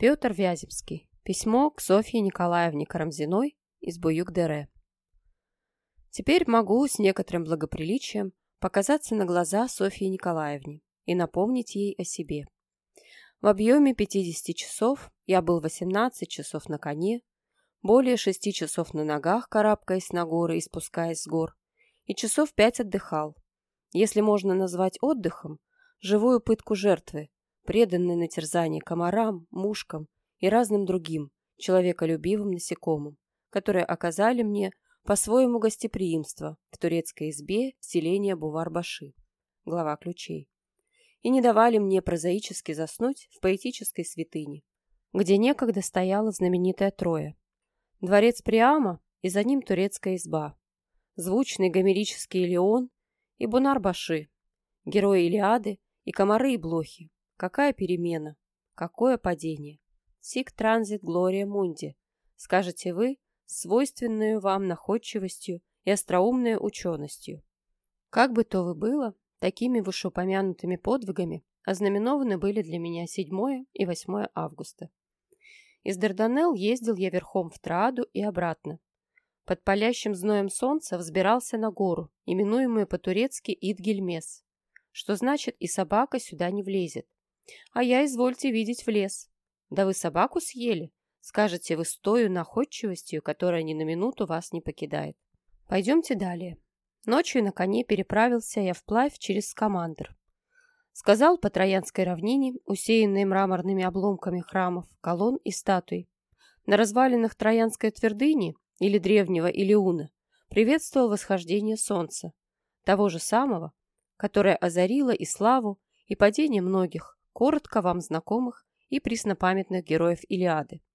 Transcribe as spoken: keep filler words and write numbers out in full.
Петр Вяземский. Письмо к Софье Николаевне Карамзиной из Буюк-Дере. Теперь могу с некоторым благоприличием показаться на глаза Софье Николаевне и напомнить ей о себе. В объеме пятидесяти часов я был восемнадцать часов на коне, более шести часов на ногах, карабкаясь на горы и спускаясь с гор, и часов пять отдыхал. Если можно назвать отдыхом, живую пытку жертвы, преданной на терзание комарам, мушкам и разным другим человеколюбивым насекомым, которые оказали мне по-своему гостеприимство в турецкой избе селения Бувар-Баши, глава ключей, и не давали мне прозаически заснуть в поэтической святыне, где некогда стояла знаменитая Троя, дворец Приама и за ним турецкая изба, звучный гомерический Илион и Бунар-Баши, герои Илиады и комары и блохи. Какая перемена, какое падение! Сик транзит глория мунди, скажете вы, свойственную вам находчивостью и остроумной ученостью. Как бы то вы было, такими вышеупомянутыми подвигами ознаменованы были для меня седьмое и восьмое августа. Из Дарданелл ездил я верхом в Трааду и обратно. Под палящим зноем солнца взбирался на гору, именуемую по-турецки Идгельмес, что значит «и собака сюда не влезет». А я, извольте видеть, в лес. Да вы собаку съели, скажете вы с той находчивостью, которая ни на минуту вас не покидает. Пойдемте далее. Ночью на коне переправился я вплавь через Скамандр. Сказал по Троянской равнине, усеянной мраморными обломками храмов, колонн и статуй. На развалинах Троянской твердыни или древнего Илиуна приветствовал восхождение солнца, того же самого, которое озарило и славу, и падение многих, коротко вам знакомых и преснопамятных героев Илиады.